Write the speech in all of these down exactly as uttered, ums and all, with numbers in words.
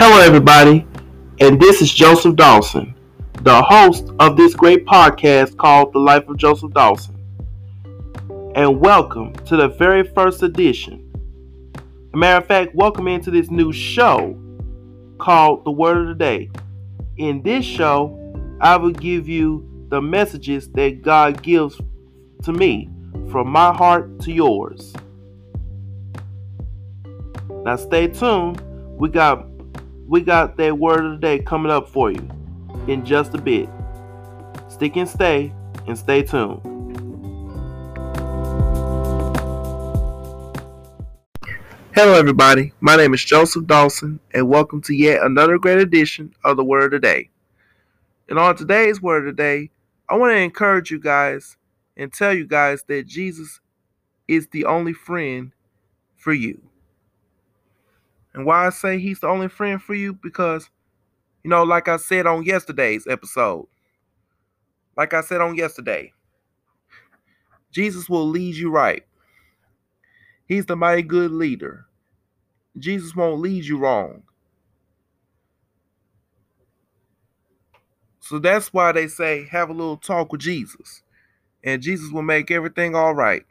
Hello, everybody, and this is Joseph Dawson, the host of this great podcast called The Life of Joseph Dawson. And welcome to the very first edition. As a matter of fact, welcome into this new show called The Word of the Day. In this show, I will give you the messages that God gives to me from my heart to yours. Now stay tuned. We got we got that word of the day coming up for you in just a bit. Stick and stay and stay tuned. Hello everybody, my name is Joseph Dawson and welcome to yet another great edition of the Word of the Day. And on today's Word of the Day, I want to encourage you guys and tell you guys that Jesus is the only friend for you. And why I say he's the only friend for you? Because, you know, like I said on yesterday's episode, like I said on yesterday, Jesus will lead you right. He's the mighty good leader. Jesus won't lead you wrong. So that's why they say, have a little talk with Jesus. And Jesus will make everything all right.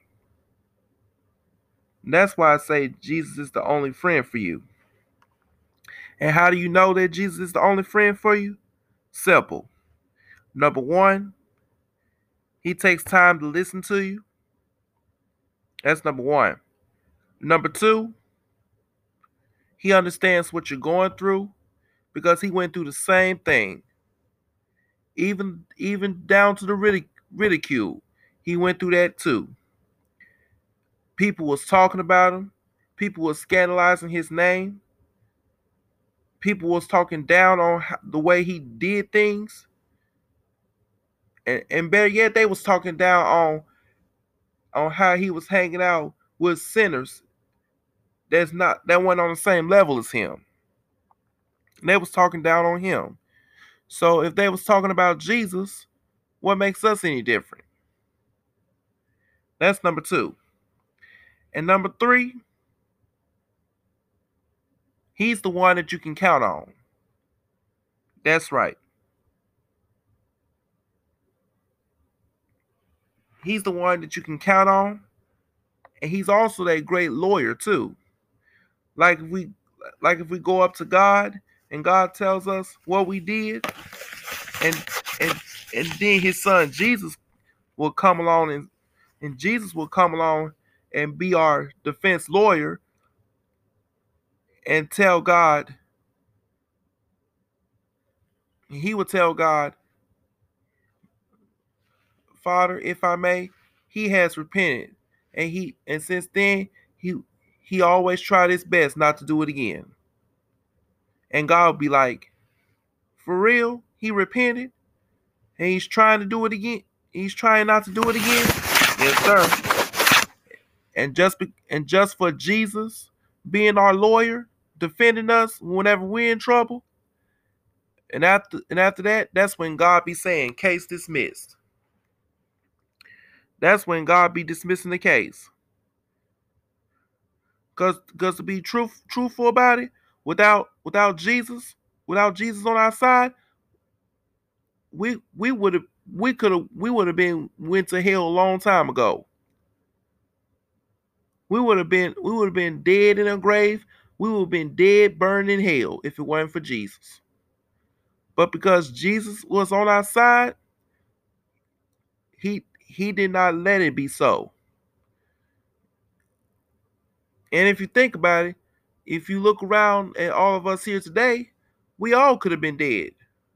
And that's why I say Jesus is the only friend for you. And how do you know that Jesus is the only friend for you? Simple. Number one, he takes time to listen to you. That's number one. Number two, he understands what you're going through because he went through the same thing. Even, even down to the ridic- ridicule. He went through that too. People was talking about him. People was scandalizing his name. People was talking down on the way he did things. And, and better yet, they was talking down on, on how he was hanging out with sinners that's not that weren't on the same level as him. And they was talking down on him. So if they was talking about Jesus, what makes us any different? That's number two. And number three, he's the one that you can count on. That's right. He's the one that you can count on. And he's also that great lawyer too. Like if we like if we go up to God and God tells us what we did, and and and then his son Jesus will come along and and Jesus will come along and be our defense lawyer and tell God, he will tell God, Father, if I may, he has repented. And he and since then he he always tried his best not to do it again. And God will be like, for real? He repented? And he's trying to do it again? He's trying not to do it again? Yes, sir. And just be, and just for Jesus being our lawyer, defending us whenever we're in trouble, and after and after that, that's when God be saying, case dismissed. That's when God be dismissing the case. Cause, cause to be truth, truthful about it, without without Jesus, without Jesus on our side, we we would have we could have we would have been went to hell a long time ago. We would have been we would have been dead in a grave. We would have been dead, burned in hell if it weren't for Jesus. But because Jesus was on our side, he he did not let it be so. And if you think about it, if you look around at all of us here today, we all could have been dead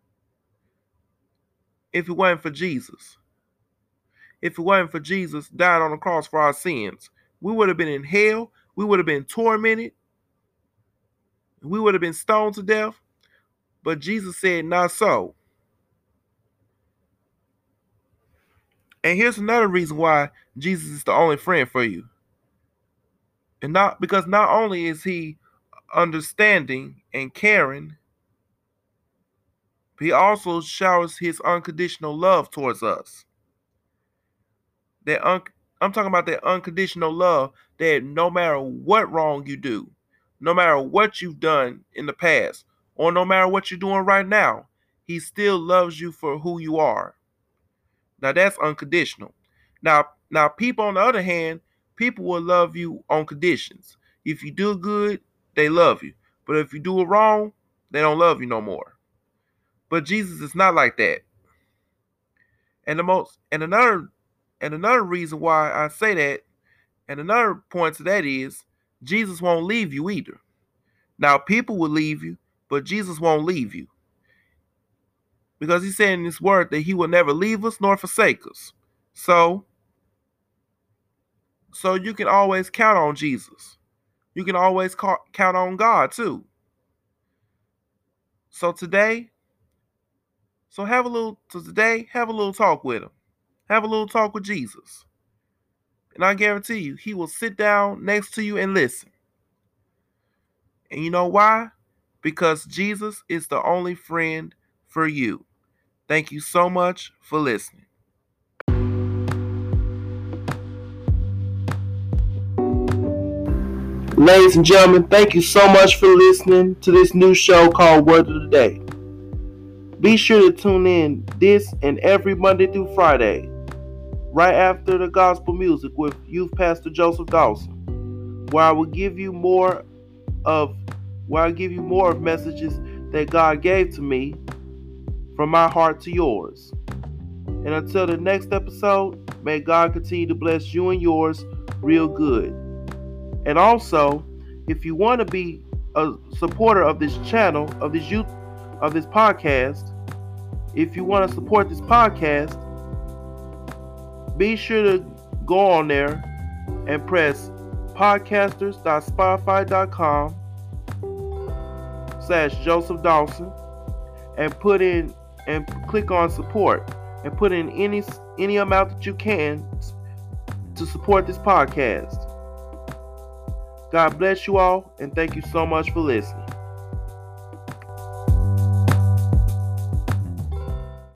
if it weren't for Jesus. If it weren't for Jesus dying on the cross for our sins, we would have been in hell. We would have been tormented. We would have been stoned to death. But Jesus said, not so. And here's another reason why Jesus is the only friend for you. And not because not only is he understanding and caring, but he also showers his unconditional love towards us. That un- I'm talking about that unconditional love that no matter what wrong you do, no matter what you've done in the past, or no matter what you're doing right now, he still loves you for who you are. Now that's unconditional. Now, now people on the other hand, people will love you on conditions. If you do good, they love you. But if you do it wrong, they don't love you no more. But Jesus is not like that. And the most and another and another reason why I say that, and another point to that is Jesus won't leave you either. Now people will leave you, but Jesus won't leave you. Because he said in his word that he will never leave us nor forsake us. So, so you can always count on Jesus. You can always ca- count on God too. So today, so have a little, so today, have a little talk with him. Have a little talk with Jesus. And I guarantee you, he will sit down next to you and listen. And you know why? Because Jesus is the only friend for you. Thank you so much for listening. Ladies and gentlemen, thank you so much for listening to this new show called Word of the Day. Be sure to tune in this and every Monday through Friday, right after the gospel music with Youth Pastor Joseph Dawson, where I will give you more of where I give you more of messages that God gave to me from my heart to yours. And until the next episode, may God continue to bless you and yours real good. And also, if you want to be a supporter of this channel, of this youth, of this podcast, if you want to support this podcast, be sure to go on there and press podcasters dot spotify dot com slash Joseph Dawson and put in and click on support and put in any any amount that you can to support this podcast. God bless you all, and thank you so much for listening.